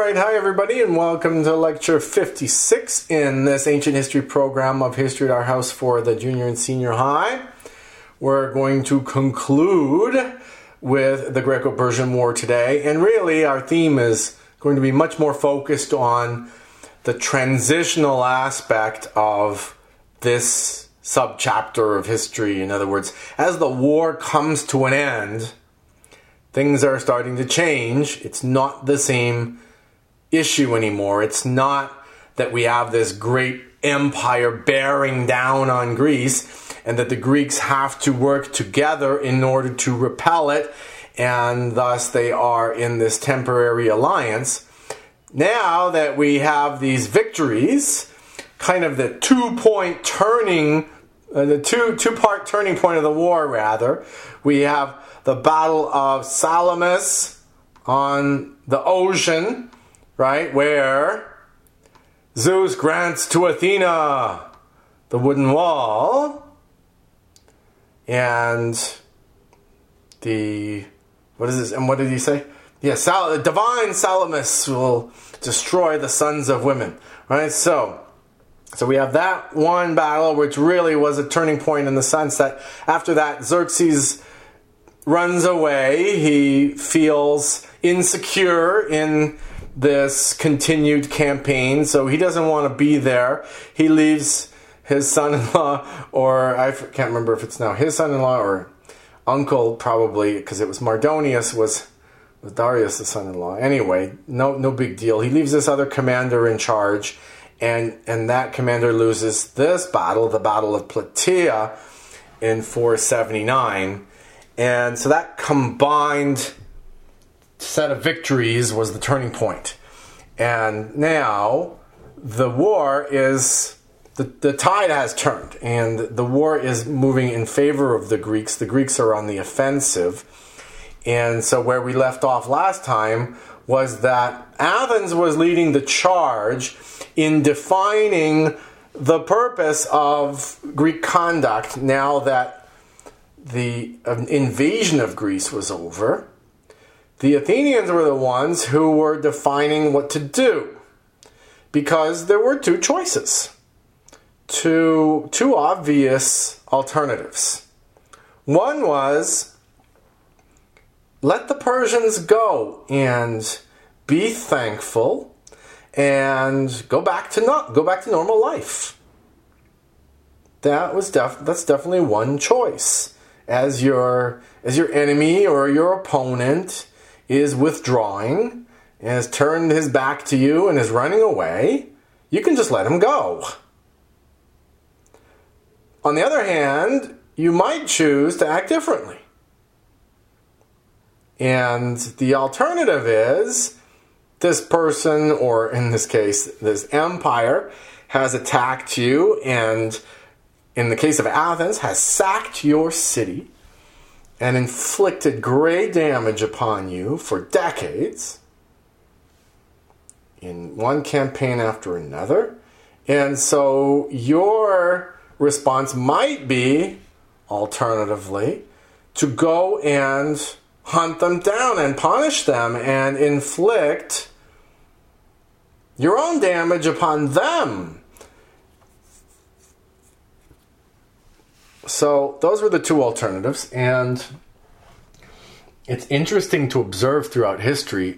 Alright, hi everybody, and welcome to lecture 56 in this ancient history program of History at Our House for the junior and senior high. We're going to conclude with the Greco-Persian War today, and really our theme is going to be much more focused on the transitional aspect of this subchapter of history. In other words, as the war comes to an end, things are starting to change. It's not the same issue anymore. It's not that we have this great empire bearing down on Greece and that the Greeks have to work together in order to repel it, and thus they are in this temporary alliance. Now that we have these victories, kind of the two-part turning point of the war, rather, we have the Battle of Salamis on the ocean, right, where Zeus grants to Athena the wooden wall, and what did he say? Yeah, the divine Salamis will destroy the sons of women, right? So we have that one battle, which really was a turning point in the sense that after that, Xerxes runs away. He feels insecure in this continued campaign, so he doesn't want to be there. He leaves his son-in-law, or I can't remember if it's now his son-in-law or uncle, probably, because it was Mardonius was Darius' the son-in-law. Anyway, no big deal. He leaves this other commander in charge, and that commander loses this battle, the Battle of Plataea, in 479. And so that combined set of victories was the turning point. And now the war is, the tide has turned, and the war is moving in favor of the Greeks. The Greeks are on the offensive. And so where we left off last time was that Athens was leading the charge in defining the purpose of Greek conduct now that the invasion of Greece was over. The Athenians were the ones who were defining what to do, because there were two choices, two obvious alternatives. One was, let the Persians go and be thankful and go back to normal life. That's definitely one choice. As your enemy or your opponent is withdrawing and has turned his back to you and is running away, you can just let him go. On the other hand, you might choose to act differently. And the alternative is this person, or in this case, this empire, has attacked you and, in the case of Athens, has sacked your city and inflicted great damage upon you for decades in one campaign after another. And so your response might be, alternatively, to go and hunt them down and punish them and inflict your own damage upon them. So those were the two alternatives, and it's interesting to observe throughout history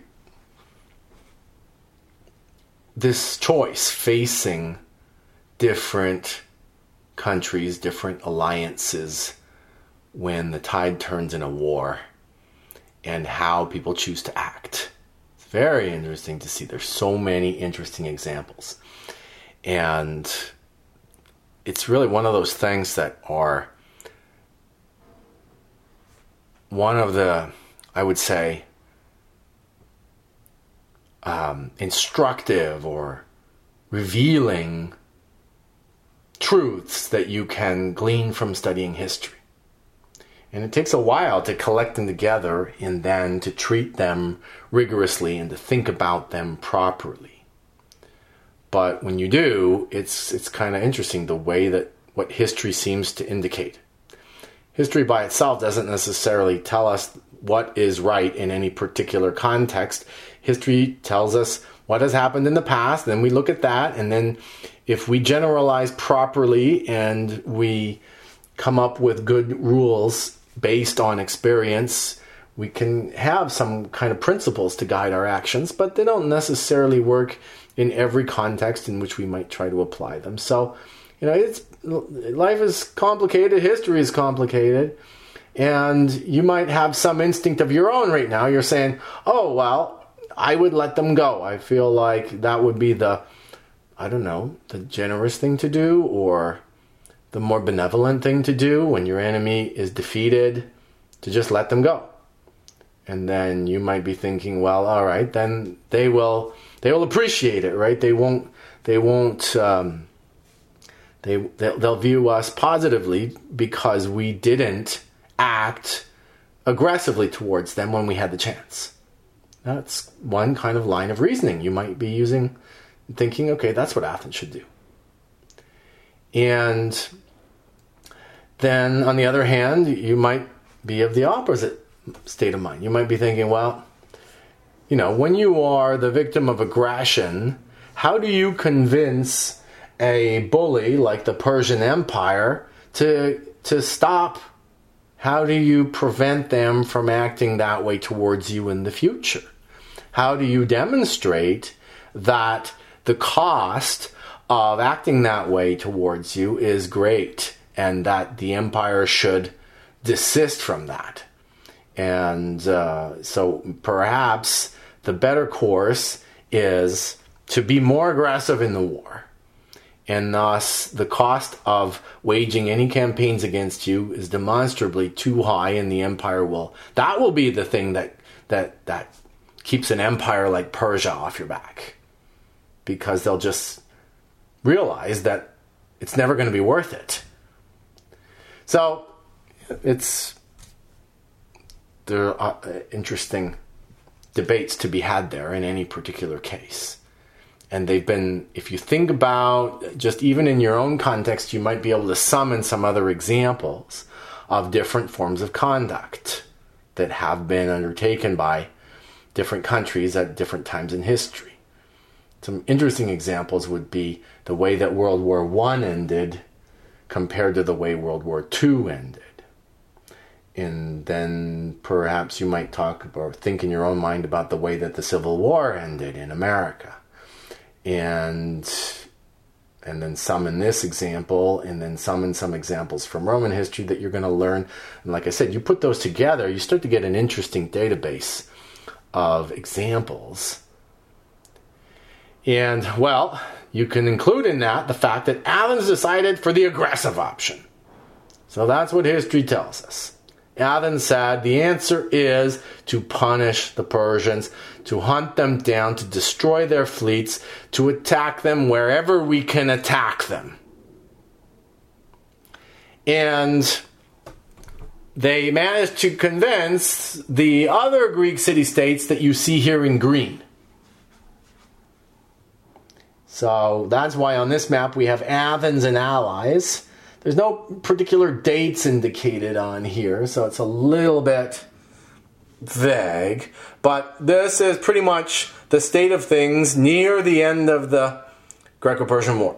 this choice facing different countries, different alliances when the tide turns in a war, and how people choose to act. It's very interesting to see. There's so many interesting examples. And it's really one of those things that are one of the, I would say, instructive or revealing truths that you can glean from studying history. And it takes a while to collect them together and then to treat them rigorously and to think about them properly. But when you do, it's kind of interesting the way that what history seems to indicate. History by itself doesn't necessarily tell us what is right in any particular context. History tells us what has happened in the past, then we look at that, and then if we generalize properly and we come up with good rules based on experience, we can have some kind of principles to guide our actions, but they don't necessarily work in every context in which we might try to apply them. So, life is complicated, history is complicated, and you might have some instinct of your own right now. You're saying, oh, well, I would let them go. I feel like that would be the generous thing to do, or the more benevolent thing to do when your enemy is defeated, to just let them go. And then you might be thinking, well, all right, then they will appreciate it, right? They'll view us positively because we didn't act aggressively towards them when we had the chance. That's one kind of line of reasoning you might be using, thinking, okay, that's what Athens should do. And then, on the other hand, you might be of the opposite state of mind. You might be thinking, well, when you are the victim of aggression, how do you convince a bully like the Persian Empire to stop? How do you prevent them from acting that way towards you in the future? How do you demonstrate that the cost of acting that way towards you is great and that the empire should desist from that? And so perhaps the better course is to be more aggressive in the war. And thus, the cost of waging any campaigns against you is demonstrably too high, and the empire that will be the thing that keeps an empire like Persia off your back. Because they'll just realize that it's never going to be worth it. So, there are interesting debates to be had there in any particular case. And they've been, if you think about, just even in your own context, you might be able to summon some other examples of different forms of conduct that have been undertaken by different countries at different times in history. Some interesting examples would be the way that World War I ended compared to the way World War II ended. And then perhaps you might talk or think in your own mind about the way that the Civil War ended in America. And then summon this example, and then summon some examples from Roman history that you're going to learn. And like I said, you put those together, you start to get an interesting database of examples. And, well, you can include in that the fact that Athens decided for the aggressive option. So that's what history tells us. Athens said the answer is to punish the Persians, to hunt them down, to destroy their fleets, to attack them wherever we can attack them. And they managed to convince the other Greek city-states that you see here in green. So that's why on this map we have Athens and allies. There's no particular dates indicated on here, so it's a little bit vague. But this is pretty much the state of things near the end of the Greco-Persian War.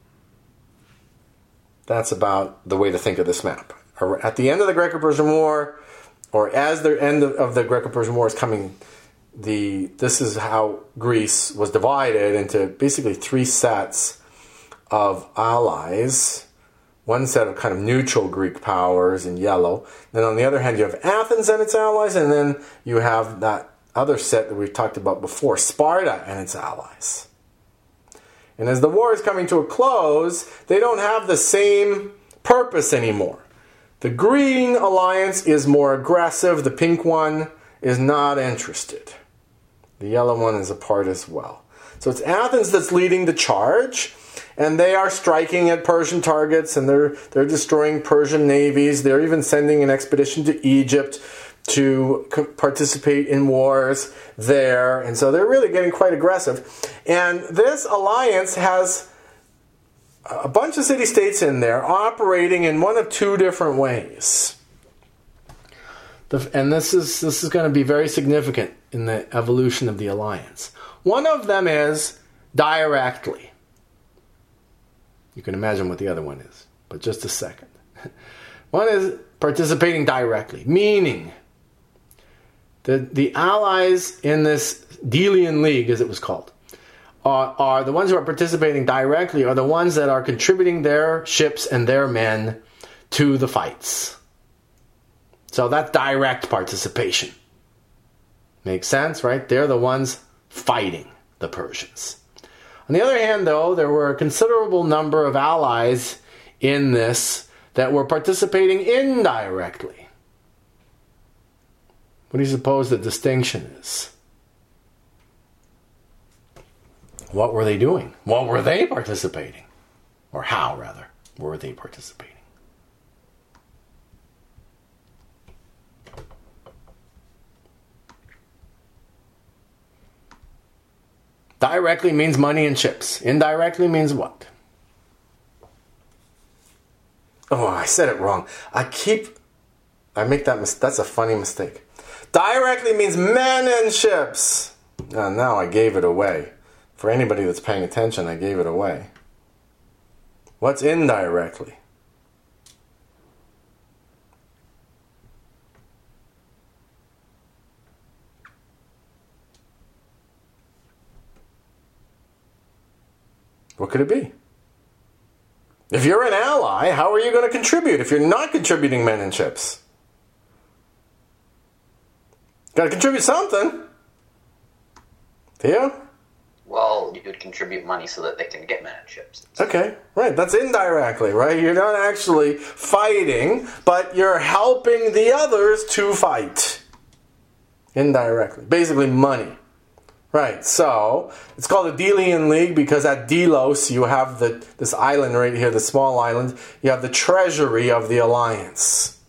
That's about the way to think of this map. At the end of the Greco-Persian War, or as the end of the Greco-Persian War is coming, this is how Greece was divided into basically three sets of allies. One set of kind of neutral Greek powers in yellow. Then on the other hand, you have Athens and its allies, and then you have that other set that we've talked about before, Sparta and its allies. And as the war is coming to a close, they don't have the same purpose anymore. The green alliance is more aggressive. The pink one is not interested. The yellow one is a part as well. So it's Athens that's leading the charge. And they are striking at Persian targets, and they're destroying Persian navies. They're even sending an expedition to Egypt to participate in wars there. And so they're really getting quite aggressive. And this alliance has a bunch of city-states in there operating in one of two different ways. And this is going to be very significant in the evolution of the alliance. One of them is directly. You can imagine what the other one is, but just a second. One is participating directly, meaning the allies in this Delian League, as it was called, are the ones who are participating directly, are the ones that are contributing their ships and their men to the fights. So that's direct participation. Makes sense, right? They're the ones fighting the Persians. On the other hand, though, there were a considerable number of allies in this that were participating indirectly. What do you suppose the distinction is? What were they doing? What were they participating? Or how, rather, were they participating? Directly means money and ships. Indirectly means what? Oh, I said it wrong. I make that mistake. That's a funny mistake. Directly means men and ships. Now I gave it away. For anybody that's paying attention, I gave it away. What's indirectly? What could it be? If you're an ally, how are you going to contribute if you're not contributing men and ships? Got to contribute something. Theo? Well, you would contribute money so that they can get men and ships. Okay, right. That's indirectly, right? You're not actually fighting, but you're helping the others to fight. Indirectly. Basically money. Right, so it's called the Delian League because at Delos you have this island right here, the small island. You have the treasury of the alliance.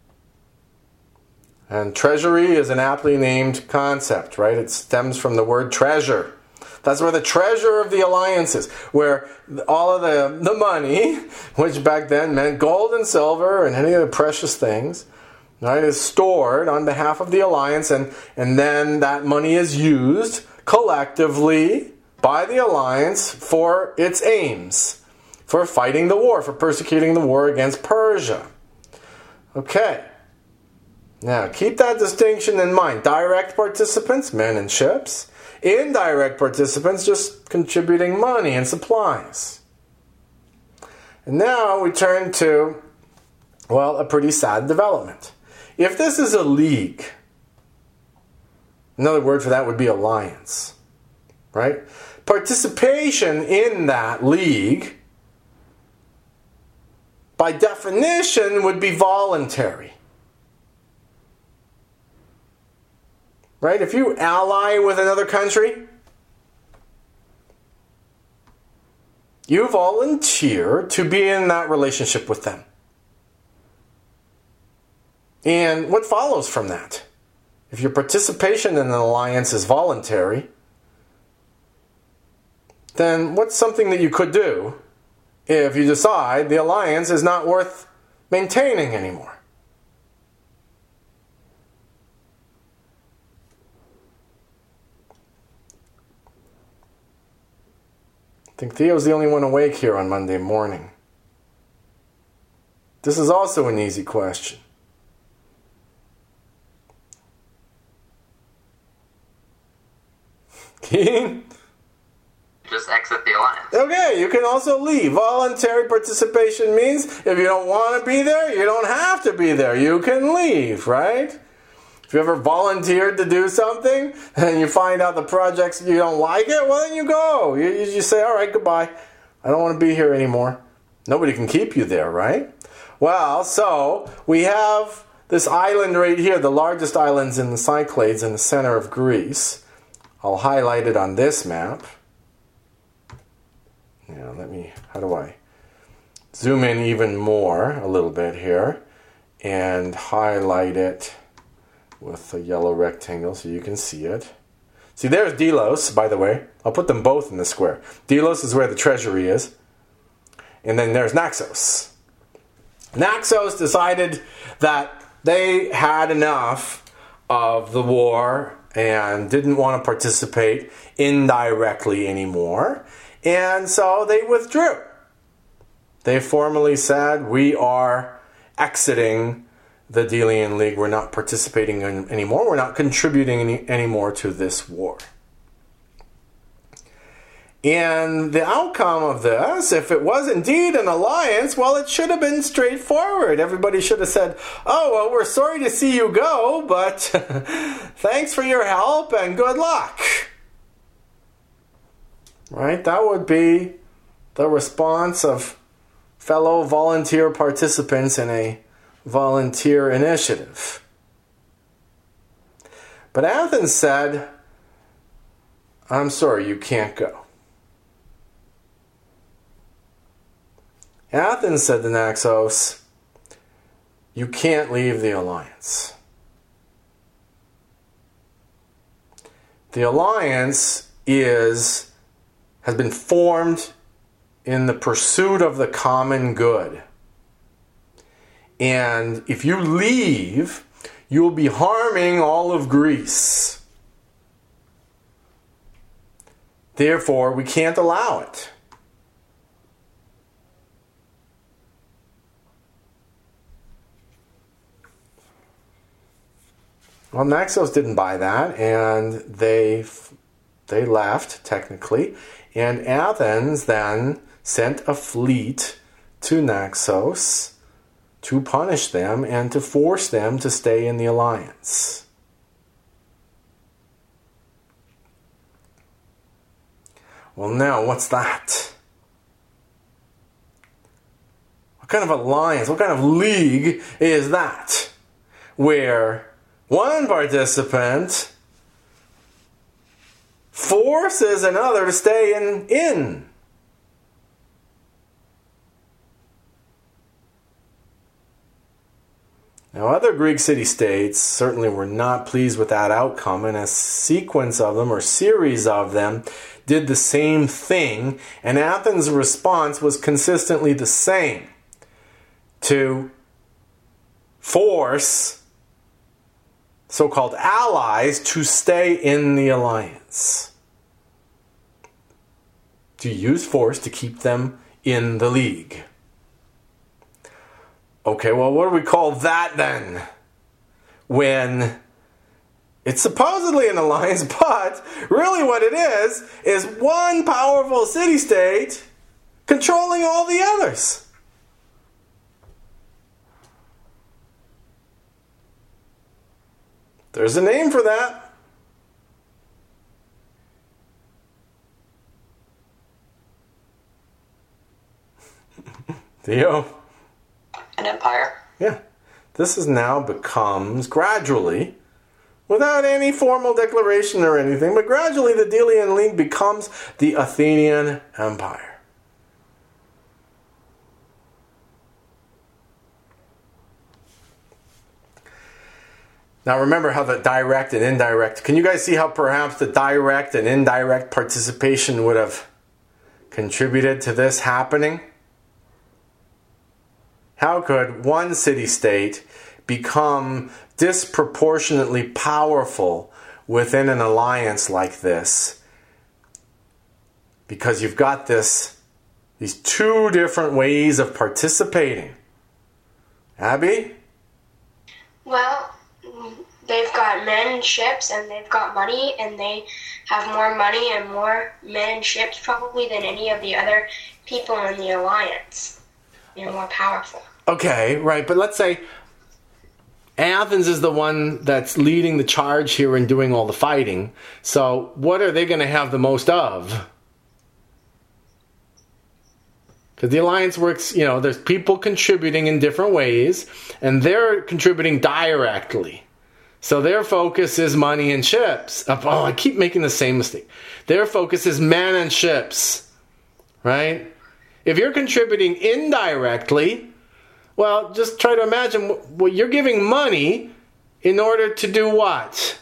And treasury is an aptly named concept, right? It stems from the word treasure. That's where the treasure of the alliance is, where all of the money, which back then meant gold and silver and any other precious things, right, is stored on behalf of the alliance, and then that money is used collectively by the alliance for its aims, for fighting the war, for persecuting the war against Persia. Okay. Now, keep that distinction in mind. Direct participants, men and ships. Indirect participants, just contributing money and supplies. And now we turn to, well, a pretty sad development. If this is a league, another word for that would be alliance, right? Participation in that league, by definition, would be voluntary. Right? If you ally with another country, you volunteer to be in that relationship with them. And what follows from that? If your participation in an alliance is voluntary, then what's something that you could do if you decide the alliance is not worth maintaining anymore? I think Theo's the only one awake here on Monday morning. This is also an easy question. Keen? Just exit the alliance. Okay, you can also leave. Voluntary participation means if you don't want to be there, you don't have to be there. You can leave, right? If you ever volunteered to do something and you find out the projects you don't like it, well then you go. You say, all right, goodbye. I don't want to be here anymore. Nobody can keep you there, right? Well, so we have this island right here, the largest islands in the Cyclades in the center of Greece. I'll highlight it on this map. Now, how do I zoom in even more a little bit here and highlight it with a yellow rectangle so you can see it. See, there's Delos, by the way. I'll put them both in the square. Delos is where the treasury is. And then there's Naxos. Naxos decided that they had enough of the war and didn't want to participate indirectly anymore. And so they withdrew. They formally said, we are exiting the Delian League. We're not participating anymore. We're not contributing anymore to this war. And the outcome of this, if it was indeed an alliance, well, it should have been straightforward. Everybody should have said, oh, well, we're sorry to see you go, but thanks for your help and good luck. Right? That would be the response of fellow volunteer participants in a volunteer initiative. But Athens said, I'm sorry, you can't go. Athens said to Naxos, you can't leave the alliance. The alliance has been formed in the pursuit of the common good. And if you leave, you'll be harming all of Greece. Therefore, we can't allow it. Well, Naxos didn't buy that, and they left, technically. And Athens then sent a fleet to Naxos to punish them and to force them to stay in the alliance. Well, now, what's that? What kind of alliance, what kind of league is that? Where one participant forces another to stay in. Now, other Greek city-states certainly were not pleased with that outcome, and a sequence of them, or series of them, did the same thing, and Athens' response was consistently the same: to force so-called allies to stay in the alliance. To use force to keep them in the league. Okay, well, what do we call that then? When it's supposedly an alliance, but really what it is one powerful city-state controlling all the others. There's a name for that. Theo? An empire? Yeah. This now becomes gradually, without any formal declaration or anything, but gradually the Delian League becomes the Athenian Empire. Now remember how the direct and indirect, can you guys see how perhaps the direct and indirect participation would have contributed to this happening? How could one city-state become disproportionately powerful within an alliance like this? Because you've got these two different ways of participating. Abby? Well, they've got men and ships, and they've got money, and they have more money and more men and ships probably than any of the other people in the alliance. They're more powerful. Okay, right, but let's say Athens is the one that's leading the charge here and doing all the fighting. So what are they going to have the most of? Because the alliance works, there's people contributing in different ways, and they're contributing directly. So their focus is money and ships. Oh, I keep making the same mistake. Their focus is men and ships, right? If you're contributing indirectly, well, just try to imagine, well, you're giving money in order to do what?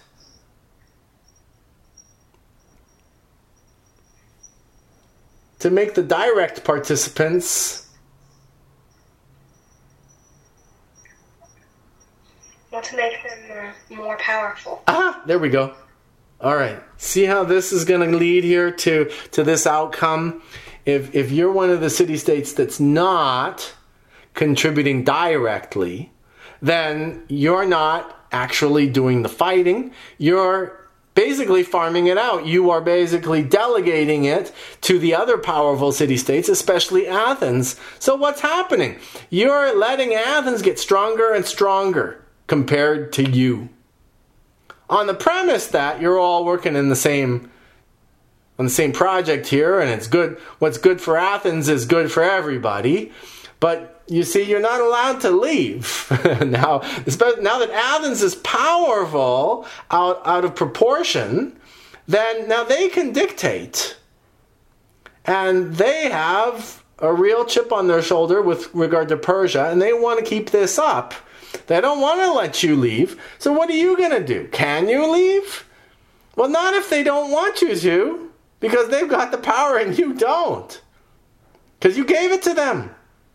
To make the direct participants Well, to make them more powerful. There we go. All right. See how this is going to lead here to this outcome? If you're one of the city-states that's not contributing directly, then you're not actually doing the fighting. You're basically farming it out. You are basically delegating it to the other powerful city-states, especially Athens. So what's happening? You're letting Athens get stronger and stronger compared to you, on the premise that you're all working on the same project here, and it's good. What's good for Athens is good for everybody. But you see, you're not allowed to leave now. Now that Athens is powerful out of proportion, then now they can dictate, and they have a real chip on their shoulder with regard to Persia, and they want to keep this up. They don't want to let you leave. So what are you going to do? Can you leave? Well, not if they don't want you to, because they've got the power and you don't, because you gave it to them.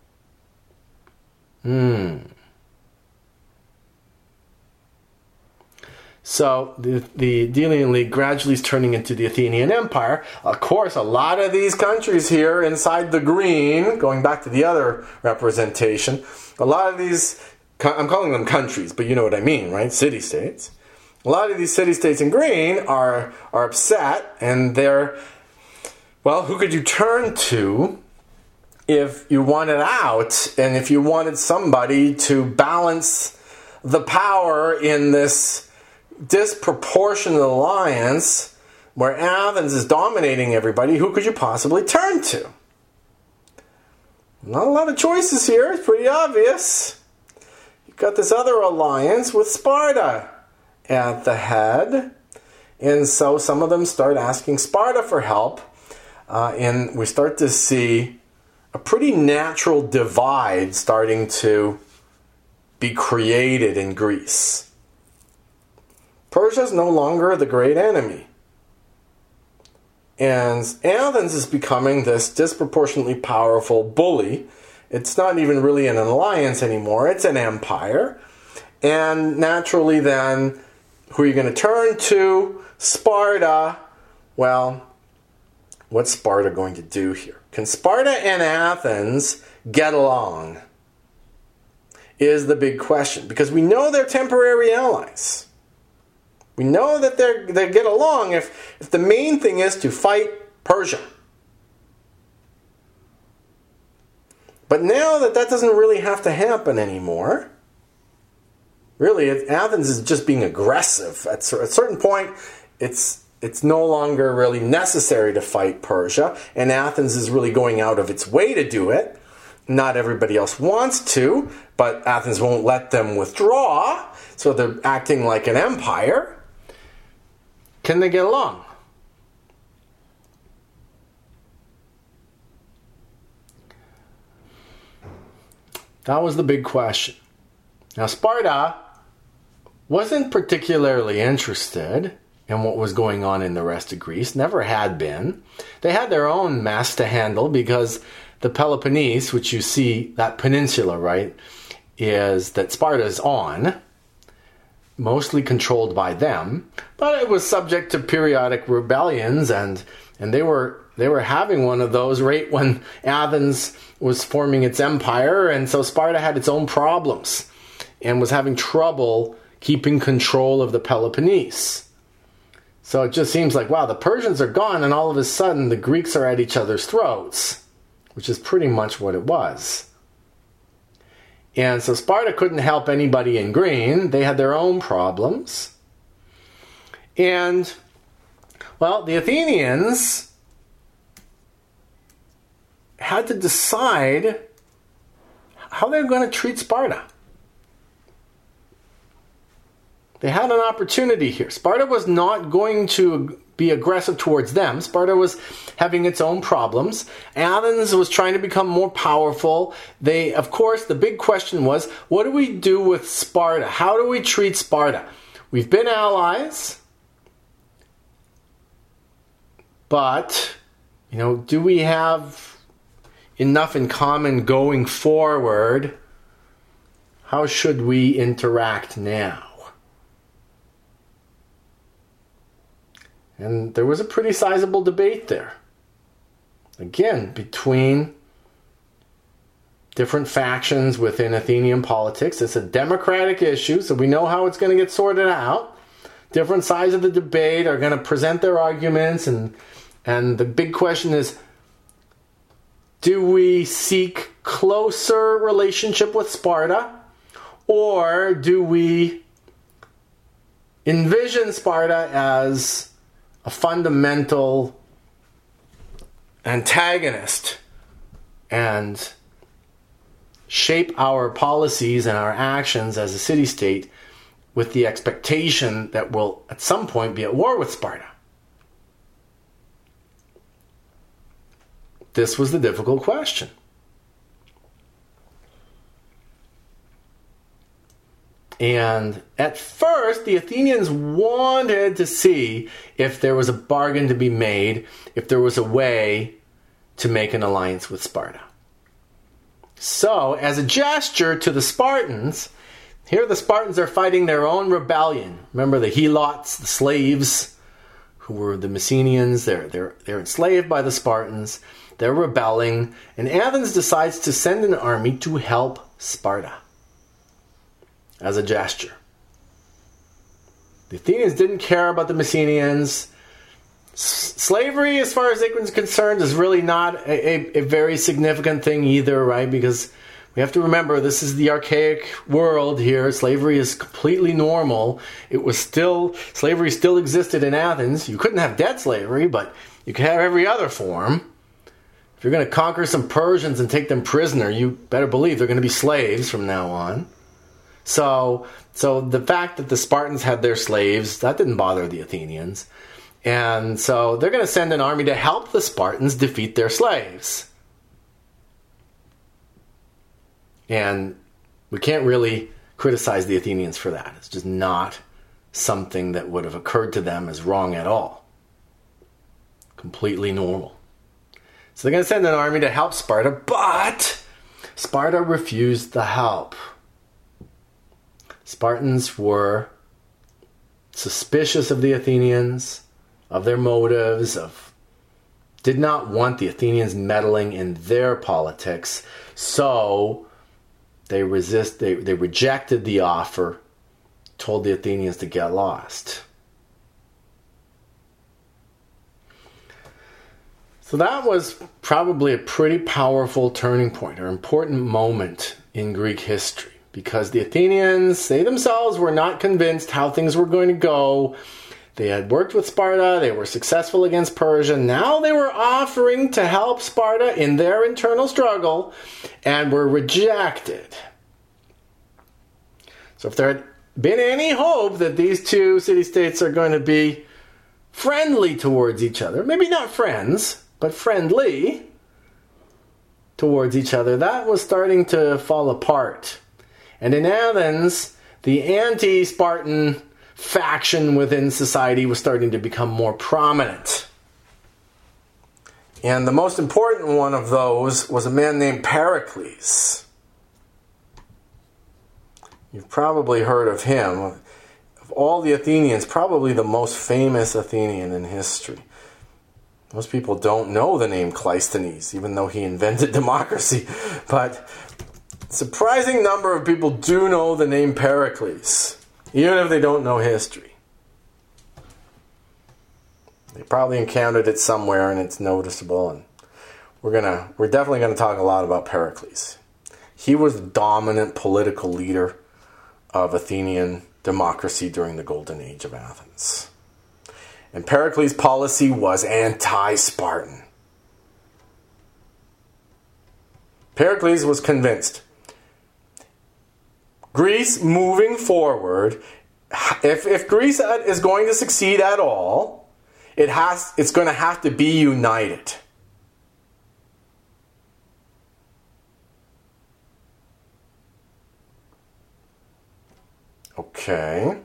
So the Delian League gradually is turning into the Athenian Empire. Of course, a lot of these countries here inside the green, going back to the other representation, a lot of these, I'm calling them countries, but you know what I mean, right? City-states. A lot of these city-states in green are upset, and they're, well, who could you turn to if you wanted out, and if you wanted somebody to balance the power in this disproportionate alliance where Athens is dominating everybody? Who could you possibly turn to? Not a lot of choices here. It's pretty obvious. You've got this other alliance with Sparta at the head, and so some of them start asking Sparta for help, and we start to see a pretty natural divide starting to be created in Greece. Persia is no longer the great enemy, and Athens is becoming this disproportionately powerful bully. It's not even really an alliance anymore, it's an empire. And naturally then, who are you going to turn to? Sparta. Well, what's Sparta going to do here? Can Sparta and Athens get along? Is the big question. Because we know they're temporary allies. We know that they get along if the main thing is to fight Persia. But now that doesn't really have to happen anymore. Really, Athens is just being aggressive. At a certain point, it's no longer really necessary to fight Persia, and Athens is really going out of its way to do it. Not everybody else wants to, but Athens won't let them withdraw, so they're acting like an empire. Can they get along? That was the big question. Now, Sparta wasn't particularly interested in what was going on in the rest of Greece, never had been. They had their own mess to handle because the Peloponnese, which you see, that peninsula, right, is that Sparta's on, mostly controlled by them, but it was subject to periodic rebellions, and they were having one of those right when Athens was forming its empire, and so Sparta had its own problems and was having trouble keeping control of the Peloponnese. So it just seems like, wow, the Persians are gone, and all of a sudden the Greeks are at each other's throats, which is pretty much what it was. And so Sparta couldn't help anybody in green. They had their own problems. And, well, the Athenians had to decide how they were going to treat Sparta. They had an opportunity here. Sparta was not going to be aggressive towards them. Sparta was having its own problems. Athens was trying to become more powerful. Of course, the big question was, what do we do with Sparta? How do we treat Sparta? We've been allies, but, do we have enough in common going forward? How should we interact now? And there was a pretty sizable debate there. Again, between different factions within Athenian politics. It's a democratic issue, so we know how it's going to get sorted out. Different sides of the debate are going to present their arguments, and the big question is, do we seek closer relationship with Sparta, or do we envision Sparta as a fundamental antagonist and shape our policies and our actions as a city-state with the expectation that we'll at some point be at war with Sparta? This was the difficult question. And at first, the Athenians wanted to see if there was a bargain to be made, if there was a way to make an alliance with Sparta. So, as a gesture to the Spartans, here the Spartans are fighting their own rebellion. Remember the Helots, the slaves, who were the Messenians. They're enslaved by the Spartans. They're rebelling. And Athens decides to send an army to help Sparta as a gesture. The Athenians didn't care about the Messenians. Slavery, as far as they were concerned, is really not a very significant thing either, right? Because we have to remember, this is the archaic world here. Slavery is completely normal. Slavery still existed in Athens. You couldn't have debt slavery, but you could have every other form. If you're going to conquer some Persians and take them prisoner, you better believe they're going to be slaves from now on. So the fact that the Spartans had their slaves, that didn't bother the Athenians. And so they're going to send an army to help the Spartans defeat their slaves. And we can't really criticize the Athenians for that. It's just not something that would have occurred to them as wrong at all. Completely normal. So they're going to send an army to help Sparta, but Sparta refused the help. Spartans were suspicious of the Athenians, of their motives, did not want the Athenians meddling in their politics, so they rejected the offer, told the Athenians to get lost. So that was probably a pretty powerful turning point, or important moment in Greek history, because the Athenians, they themselves were not convinced how things were going to go. They had worked with Sparta, they were successful against Persia, now they were offering to help Sparta in their internal struggle, and were rejected. So if there had been any hope that these two city-states are going to be friendly towards each other, maybe not friends, but friendly towards each other, that was starting to fall apart. And in Athens, the anti-Spartan faction within society was starting to become more prominent. And the most important one of those was a man named Pericles. You've probably heard of him. Of all the Athenians, probably the most famous Athenian in history. Most people don't know the name Cleisthenes, even though he invented democracy. But a surprising number of people do know the name Pericles, even if they don't know history. They probably encountered it somewhere and it's noticeable. And we're definitely going to talk a lot about Pericles. He was the dominant political leader of Athenian democracy during the Golden Age of Athens. And Pericles' policy was anti-Spartan. Pericles was convinced Greece moving forward, if Greece is going to succeed at all, it's going to have to be united. Okay.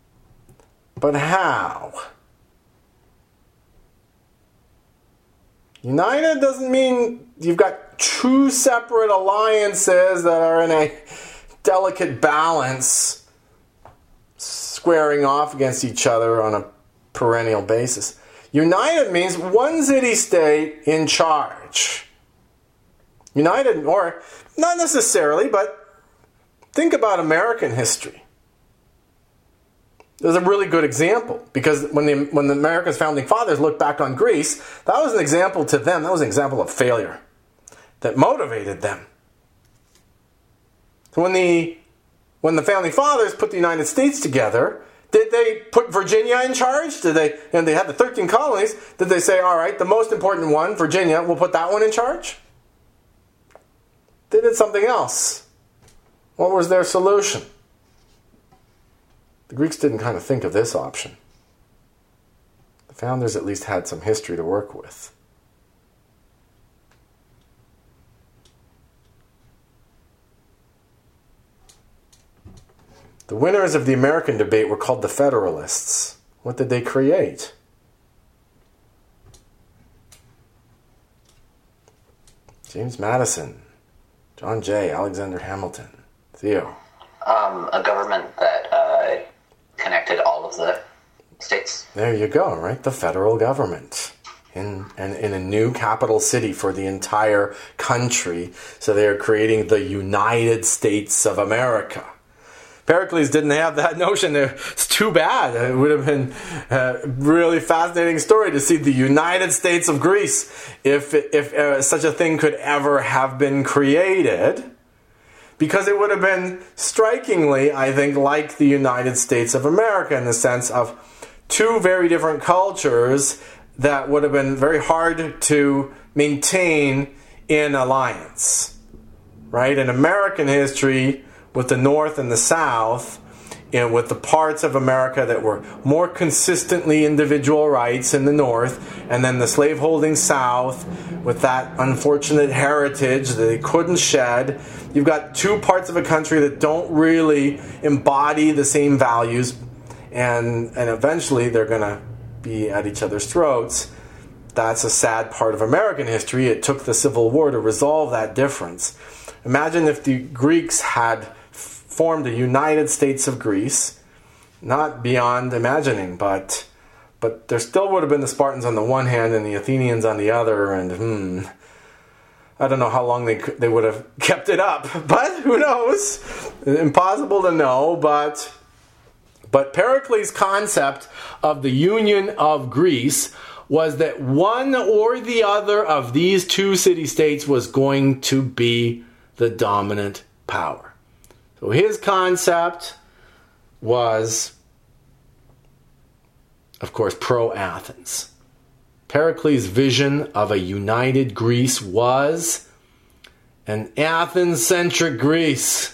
But how? United doesn't mean you've got two separate alliances that are in a delicate balance, squaring off against each other on a perennial basis. United means one city-state in charge. United, or not necessarily, but think about American history. There's a really good example, because when the America's founding fathers looked back on Greece, that was an example to them. That was an example of failure that motivated them. So when the founding fathers put the United States together, did they put Virginia in charge? Did they? And they had the 13 colonies. Did they say, all right, the most important one, Virginia, we'll put that one in charge? They did something else. What was their solution? The Greeks didn't kind of think of this option. The founders at least had some history to work with. The winners of the American debate were called the Federalists. What did they create? James Madison, John Jay, Alexander Hamilton, Theo. A government that connected all of the states. There you go, right? The federal government in a new capital city for the entire country. So they are creating the United States of America. Pericles didn't have that notion. It's too bad. It would have been a really fascinating story to see the United States of Greece if such a thing could ever have been created. Because it would have been strikingly, I think, like the United States of America in the sense of two very different cultures that would have been very hard to maintain in alliance. Right? In American history, with the North and the South, and with the parts of America that were more consistently individual rights in the North, and then the slaveholding South with that unfortunate heritage that they couldn't shed. You've got two parts of a country that don't really embody the same values, and eventually they're going to be at each other's throats. That's a sad part of American history. It took the Civil War to resolve that difference. Imagine if the Greeks had formed a United States of Greece, not beyond imagining, but there still would have been the Spartans on the one hand and the Athenians on the other, and I don't know how long they would have kept it up, but who knows? Impossible to know, but Pericles' concept of the union of Greece was that one or the other of these two city-states was going to be the dominant power. So his concept was, of course, pro-Athens. Pericles' vision of a united Greece was an Athens-centric Greece.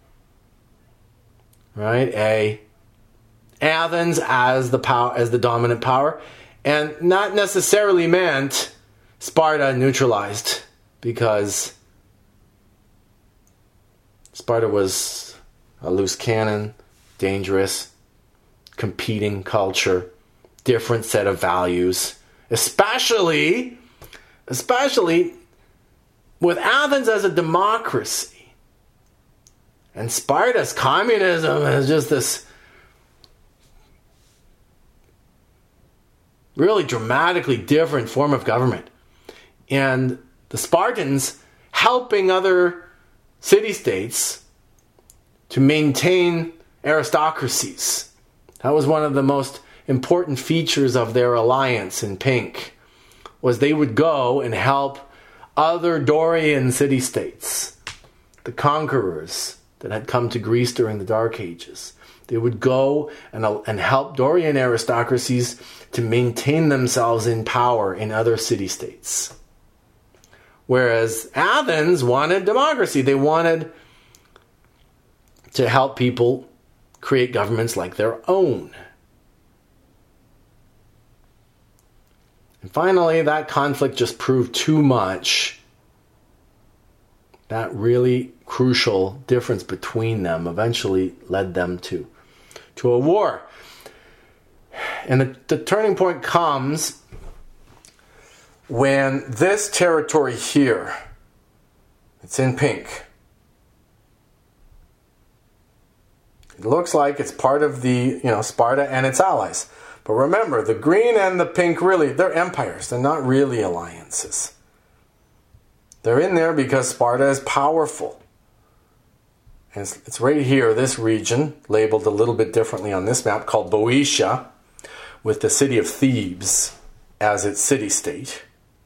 Right? Athens as the dominant power, and not necessarily meant Sparta neutralized, because Sparta was a loose cannon, dangerous, competing culture, different set of values, especially with Athens as a democracy. And Sparta's communism is just this really dramatically different form of government. And the Spartans helping other city-states to maintain aristocracies. That was one of the most important features of their alliance in pink, was they would go and help other Dorian city-states, the conquerors that had come to Greece during the Dark Ages. They would go and help Dorian aristocracies to maintain themselves in power in other city-states. Whereas Athens wanted democracy. They wanted to help people create governments like their own. And finally, that conflict just proved too much. That really crucial difference between them eventually led them to a war. And the turning point comes when this territory here, it's in pink, it looks like it's part of the, Sparta and its allies. But remember, the green and the pink, really, they're empires. They're not really alliances. They're in there because Sparta is powerful. And it's right here, this region, labeled a little bit differently on this map, called Boeotia, with the city of Thebes as its city-state.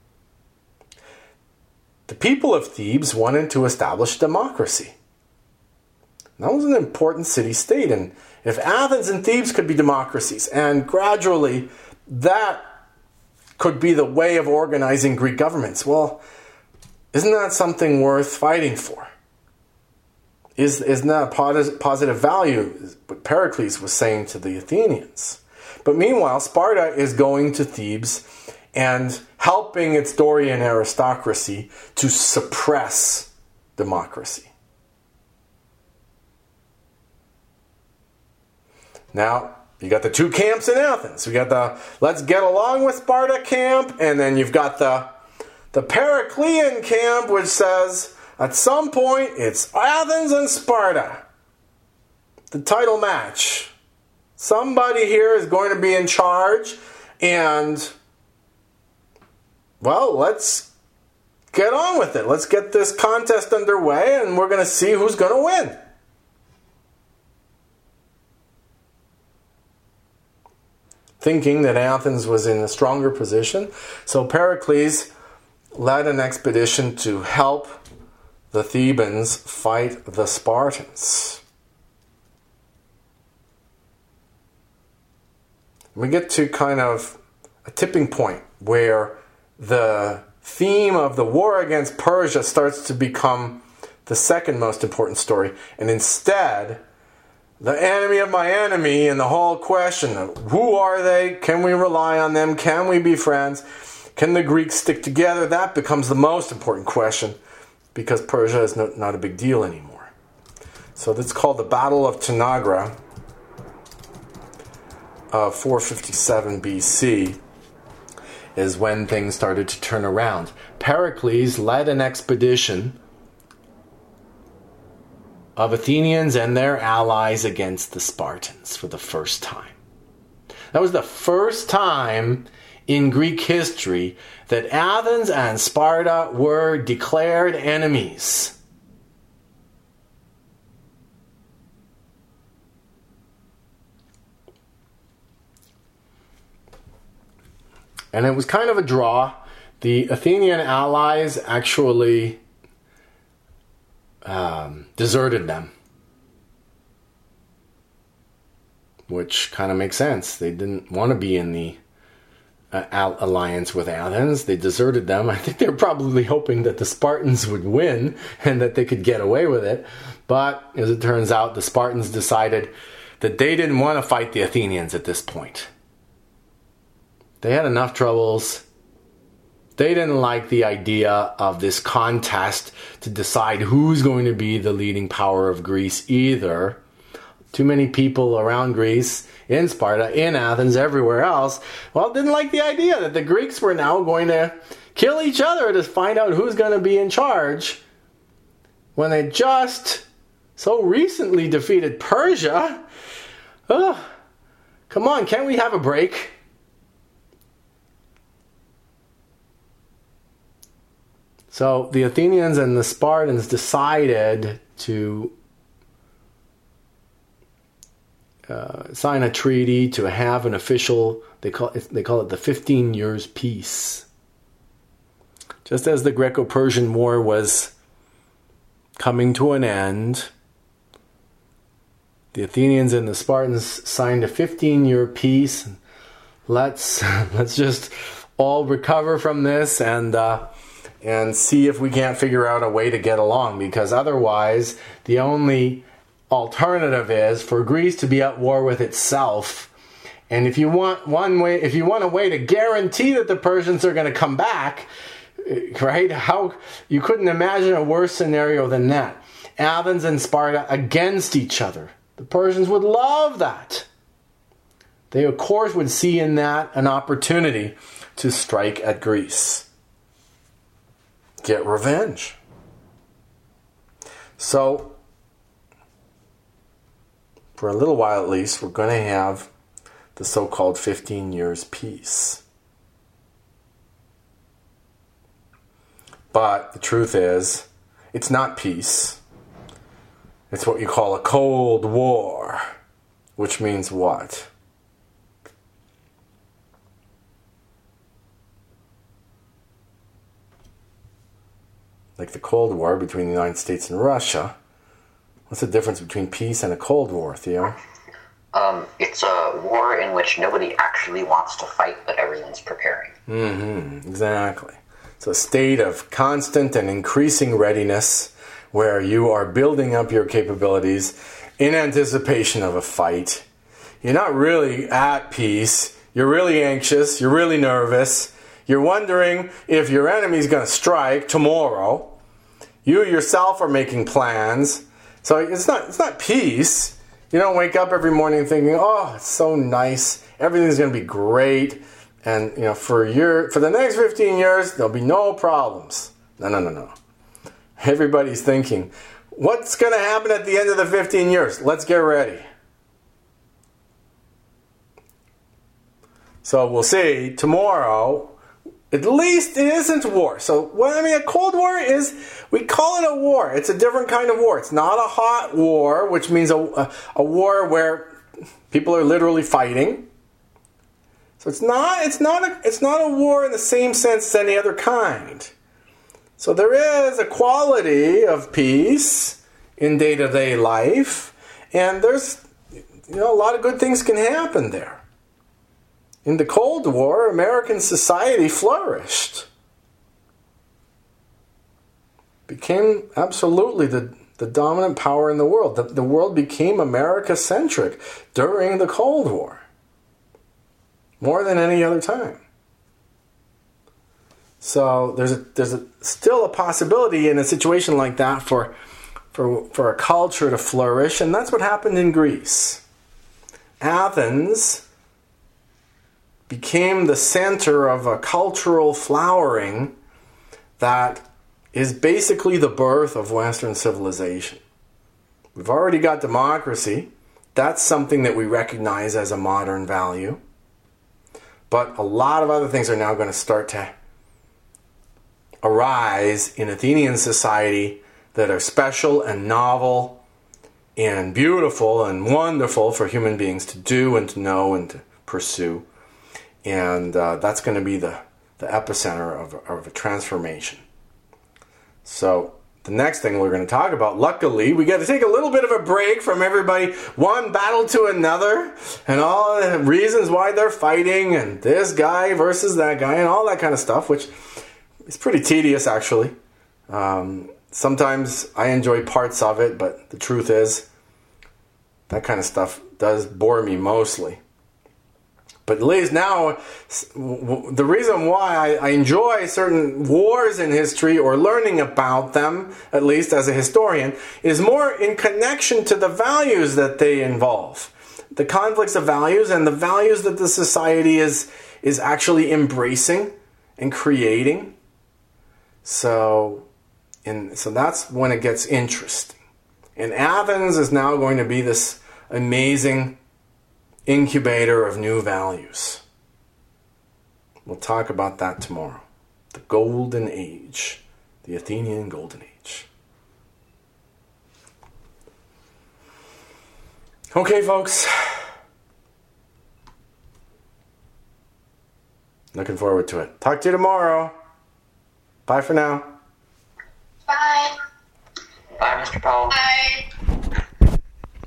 The people of Thebes wanted to establish democracy. That was an important city-state, and if Athens and Thebes could be democracies, and gradually that could be the way of organizing Greek governments, well, isn't that something worth fighting for? Isn't that a positive value, what Pericles was saying to the Athenians? But meanwhile, Sparta is going to Thebes and helping its Dorian aristocracy to suppress democracy. Now, you got the two camps in Athens. We got the let's get along with Sparta camp, and then you've got the Periclean camp, which says at some point it's Athens and Sparta. The title match. Somebody here is going to be in charge, and well, let's get on with it. Let's get this contest underway, and we're going to see who's going to win. Thinking that Athens was in a stronger position, so Pericles led an expedition to help the Thebans fight the Spartans. We get to kind of a tipping point where the theme of the war against Persia starts to become the second most important story, and instead the enemy of my enemy, and the whole question of who are they? Can we rely on them? Can we be friends? Can the Greeks stick together? That becomes the most important question, because Persia is not a big deal anymore. So that's called the Battle of Tanagra of 457 BC is when things started to turn around. Pericles led an expedition of Athenians and their allies against the Spartans for the first time. That was the first time in Greek history that Athens and Sparta were declared enemies. And it was kind of a draw. The Athenian allies actually deserted them, which kind of makes sense. They didn't want to be in the alliance with Athens. They deserted them. I think they were probably hoping that the Spartans would win and that they could get away with it. But as it turns out, the Spartans decided that they didn't want to fight the Athenians at this point. They had enough troubles. They didn't like the idea of this contest to decide who's going to be the leading power of Greece either. Too many people around Greece, in Sparta, in Athens, everywhere else, didn't like the idea that the Greeks were now going to kill each other to find out who's going to be in charge when they just so recently defeated Persia. Oh, come on, can't we have a break? So the Athenians and the Spartans decided to sign a treaty to have an official, they call it the 15 years peace. Just as the Greco-Persian War was coming to an end, the Athenians and the Spartans signed a 15-year peace. Let's just all recover from this and see if we can't figure out a way to get along, because otherwise the only alternative is for Greece to be at war with itself. And if you want a way to guarantee that the Persians are going to come back, right? You couldn't imagine a worse scenario than that. Athens and Sparta against each other. The Persians would love that. They, of course, would see in that an opportunity to strike at Greece. get revenge. So, for a little while at least, we're going to have the so-called 15 years peace. But the truth is, it's not peace. It's what you call a Cold War, which means what? Like the Cold War between the United States and Russia. What's the difference between peace and a Cold War, Theo? It's a war in which nobody actually wants to fight, but everyone's preparing. Exactly. It's a state of constant and increasing readiness where you are building up your capabilities in anticipation of a fight. You're not really at peace. You're really anxious. You're really nervous. You're wondering if your enemy's going to strike tomorrow. You yourself are making plans. So it's not peace. You don't wake up every morning thinking, oh, it's so nice. Everything's going to be great. And for the next 15 years, there'll be no problems. No. Everybody's thinking, what's going to happen at the end of the 15 years? Let's get ready. So we'll see tomorrow. At least it isn't war. So, a Cold War is, we call it a war. It's a different kind of war. It's not a hot war, which means a war where people are literally fighting. So it's not a war in the same sense as any other kind. So there is a quality of peace in day-to-day life, and there's a lot of good things can happen there. In the Cold War, American society flourished. Became absolutely the dominant power in the world. The world became America-centric during the Cold War. More than any other time. So there's still a possibility in a situation like that for a culture to flourish, and that's what happened in Greece. Athens became the center of a cultural flowering that is basically the birth of Western civilization. We've already got democracy. That's something that we recognize as a modern value. But a lot of other things are now going to start to arise in Athenian society that are special and novel and beautiful and wonderful for human beings to do and to know and to pursue. And that's going to be the epicenter of a transformation. So the next thing we're going to talk about, luckily, we got to take a little bit of a break from everybody, one battle to another, and all the reasons why they're fighting, and this guy versus that guy, and all that kind of stuff, which is pretty tedious, actually. Sometimes I enjoy parts of it, but the truth is, that kind of stuff does bore me mostly. But at least now, the reason why I enjoy certain wars in history, or learning about them, at least as a historian, is more in connection to the values that they involve. The conflicts of values and the values that the society is actually embracing and creating. So that's when it gets interesting. And Athens is now going to be this amazing incubator of new values. We'll talk about that tomorrow. The Golden Age. The Athenian Golden Age. Okay, folks. Looking forward to it. Talk to you tomorrow. Bye for now. Bye. Bye, Mr. Powell. Bye.